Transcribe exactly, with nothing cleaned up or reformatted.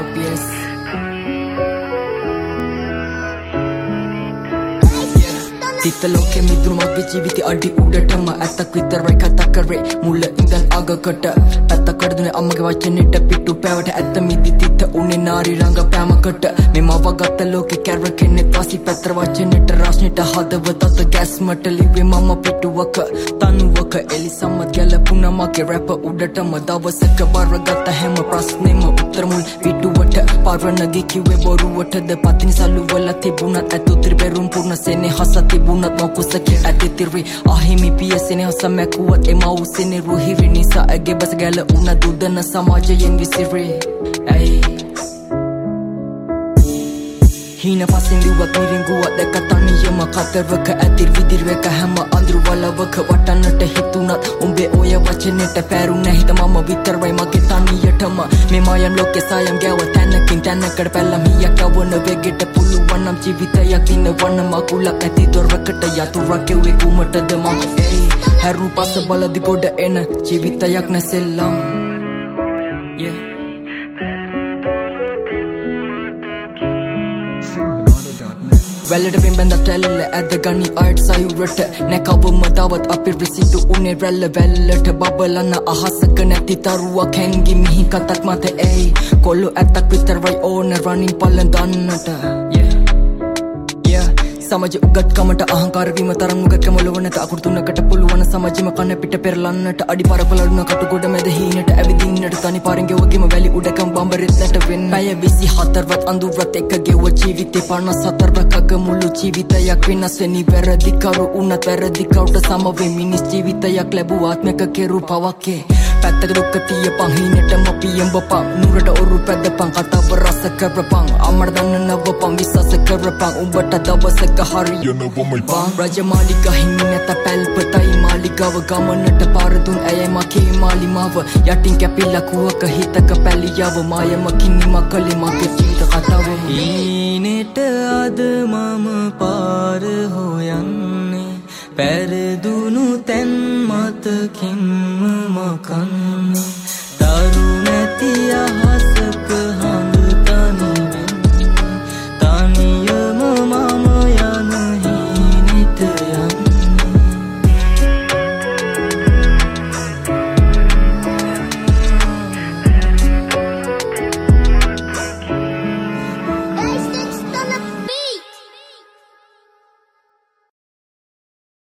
P S. Titta loke midru mage jiviti adi udatama ඇත්තක් විතරයි කතා කරේ මුල ඉඳන් අගකට ඇත්ත කරදුනේ අම්මගේ වචනෙට පිටු පැවට ඇත්ත මිදි තිත්ත උනේ නාරි රංගපෑමකට මෙම වගත්ත ලෝකේ කැරකෙන්නේ වාසි පැත්‍ර වචනෙට රස්නෙට හදවතත් ගැස්මට ලිව්වේ මම පිටුවක තනුවක එලි සම්මත් ගැලපුණා මගේ රැප උඩටම දවසක බරගත්ත හැම ප්‍රශ්නෙම උත්තර මුල් පිටුවට පරණගේ කිව්වේ බොරුවටද පතින් සල්ලුවල තිබුණත් ඇතුතිරි බෙරුම් පුර්ණ සෙනෙහස තිබුණත් මොකුසක ඇතිතිරි අහිමි පියසෙනෙ හොස මැකුවත් එම උසෙනෙ රුහිරි නිසා ඇගේ බස ගැල උන දුදන සමාජයෙන් විසිරේ ඇයි හීන පස්සෙන් දිවත් නිරිංගුවත් දැක තනියම කතරවක ඇතිර් විදිරවක හැම අඳුරු වලවක වටන්නට හිතුණත් උඹේ ඔය වචනෙට පැරුණ හිත මම විතරයි මගේ තනියටම මේ මායම් ලෝකේ සායම් ගැව තැනකින් තැනකට පැල්ලම් හියක් අවන වෙගෙට පුළුවන් නම් ජීවිතයක් ඉන්නවන්න මකුලක් ඇති දොරකට යතුරක් කෙව්වේ කුමටද මම ඒ හැරු පස්ස බලදි ගොඩ එන ජීවිතයක් නැසෙල්ලම් yeah වැලට පෙම්බැඳ ටැල්ල ඇද ගනි අයට සයුරට නැකවම දවත් අපි විසිදු උනේ රැල්ල වැල්ලට බබලන්න අහසක නැති තරුවක් හැන්ගි මිහි කතක් මත ඇයි කොල්ලු ඇත්තක් විතරවයි ඕන රනින් පල්ලන් දන්නට සමජ උගත්කමට අහංකාර වීම තරම් උගත්කම ලොව නැත අකුරු තුනකට පුළුවන් සමජෙම කන පිට පෙරලන්නට අඩි පරපලඩුන කටුගොඩ මැද හීනට ඇවිදින්නට තනි පාරෙන් ගෙවගිම වැලි උඩකම් බම්බරෙත් නැට වෙන්න පැය විසි හතරවත් අඳුරත් එක්ක ගෙව ජීවිතේ පනස් හතරක් අග මුළු ජීවිතයක් වෙනස් වෙනි වැරදි කරු උනත් වැරදි කවට සමවේ මිනිස් ජීවිතයක් ලැබුව ආත්මක කෙරු පවකේ පැත්තක දුක්ක තියපන් හීනටම පියඹපන් නුරට ඔරු පැදපන් කතාව රස කරපන් අමර දන්න නවපන් විශ්වාස කරපන් උඹට දවසක හරි යනවමයි බං රජමාලිගා හිමි නැත පැල්පතයි මාලිගාව ගමනට පාර දුන් ඇයයි මගේ මාලිමාව යටින් කැපිලා කුවක හිතක පැලියව මායමකින් නිමකලි මගේ ජීවිත කතාව ඊනෙට අද මම පාර හොයන්නේ පැරදුණු තැන් මතකින්ම මකන්නේ දරු නැති